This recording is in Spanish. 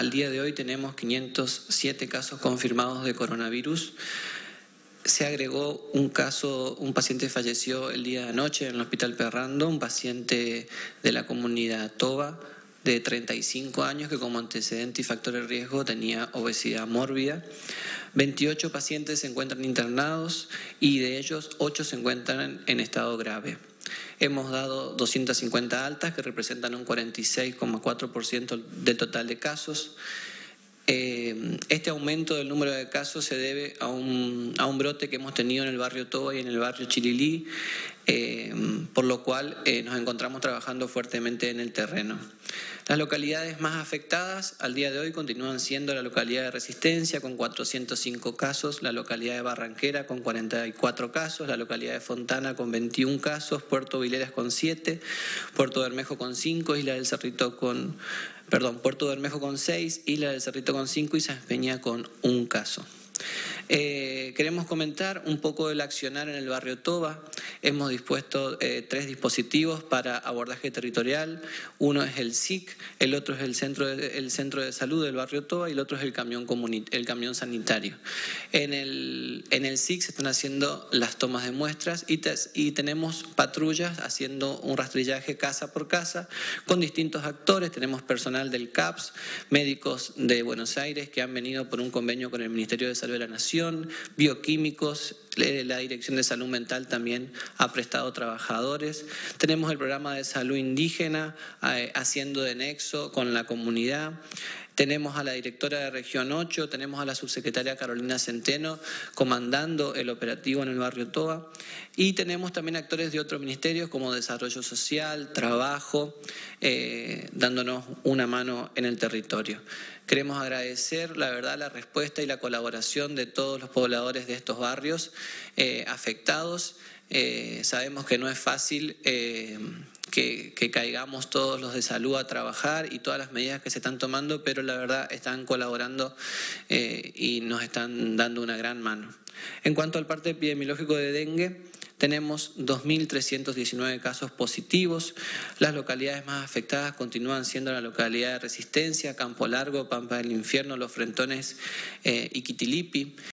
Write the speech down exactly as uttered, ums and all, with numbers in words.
al día de hoy tenemos quinientos siete casos confirmados de coronavirus. Se agregó un caso, un paciente falleció el día de anoche en el Hospital Perrando, un paciente de la comunidad Toba de treinta y cinco años que como antecedente y factor de riesgo tenía obesidad mórbida. veintiocho pacientes se encuentran internados y de ellos ocho se encuentran en estado grave. Hemos dado doscientas cincuenta altas que representan un cuarenta y seis coma cuatro por ciento del total de casos. Eh, este aumento del número de casos se debe a un, a un brote que hemos tenido en el barrio Toba y en el barrio Chililí, eh, por lo cual eh, nos encontramos trabajando fuertemente en el terreno. Las localidades más afectadas al día de hoy continúan siendo la localidad de Resistencia con cuatrocientos cinco casos, la localidad de Barranquera con cuarenta y cuatro casos, la localidad de Fontana con veintiún casos, Puerto Vileras con siete, Puerto Bermejo con cinco, Isla del Cerrito con, perdón, Puerto Bermejo con seis, Isla del Cerrito con cinco y Sáenz Peña con un caso. Eh, queremos comentar un poco del accionar en el barrio Toba. Hemos dispuesto eh, tres dispositivos para abordaje territorial. Uno es el S I C, el otro es el centro de, el centro de salud del barrio Toba y el otro es el camión, el camión sanitario. En el, en el S I C se están haciendo las tomas de muestras y, te, y tenemos patrullas haciendo un rastrillaje casa por casa con distintos actores. Tenemos personal del C A P S, médicos de Buenos Aires que han venido por un convenio con el Ministerio de Salud de la Nación, bioquímicos, la Dirección de Salud Mental también ha prestado trabajadores. Tenemos el programa de salud indígena eh, haciendo de nexo con la comunidad. Tenemos a la directora de Región ocho, tenemos a la subsecretaria Carolina Centeno comandando el operativo en el barrio Toba y tenemos también actores de otros ministerios como Desarrollo Social, Trabajo, eh, dándonos una mano en el territorio. Queremos agradecer, la verdad, la respuesta y la colaboración de todos los pobladores de estos barrios eh, afectados. Eh, sabemos que no es fácil eh, que, que caigamos todos los de salud a trabajar y todas las medidas que se están tomando, pero la verdad están colaborando eh, y nos están dando una gran mano. En cuanto al parte epidemiológico de dengue, tenemos dos mil trescientos diecinueve casos positivos. Las localidades más afectadas continúan siendo la localidad de Resistencia, Campo Largo, Pampa del Infierno, Los Frentones eh, y Quitilipi.